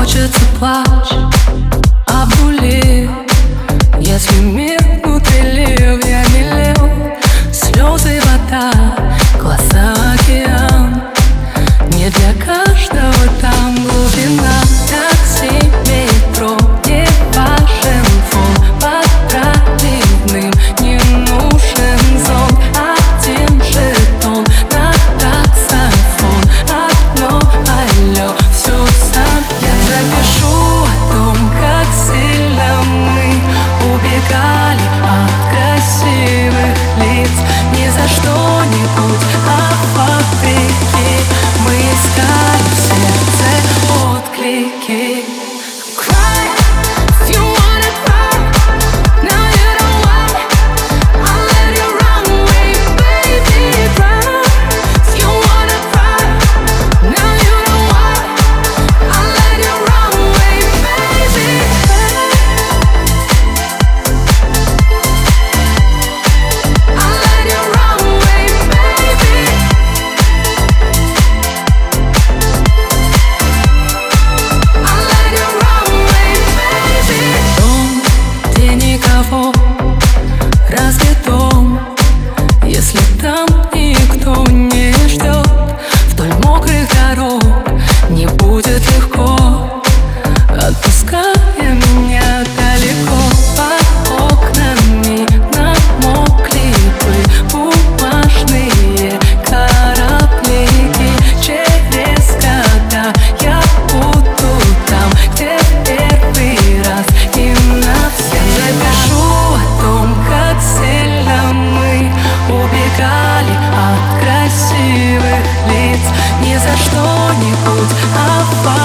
Хочется плач, обнули. Если мир внутри лев, я не лев. Слезы, вода, глаза, океан. Не для каждого там глубина. Такси, метро, не важен фон. Под противным не нужен зон. Один жетон на таксофон. Одно алло, все сам. Я запишу о том, как сильно мы убегали от красивых лиц. Ни за что-нибудь, а вопреки мы искали в сердце отклики. Разве дом, если там никто не ждет? Вдоль мокрых дорог не будет легко. Отпуская меня далеко. Под окнами намокли бы бумажные кораблики. Через года я буду там, где первый раз и навсегда. Запишу о том, как сильно мы убегали от красивых лиц. Ни за что-нибудь, а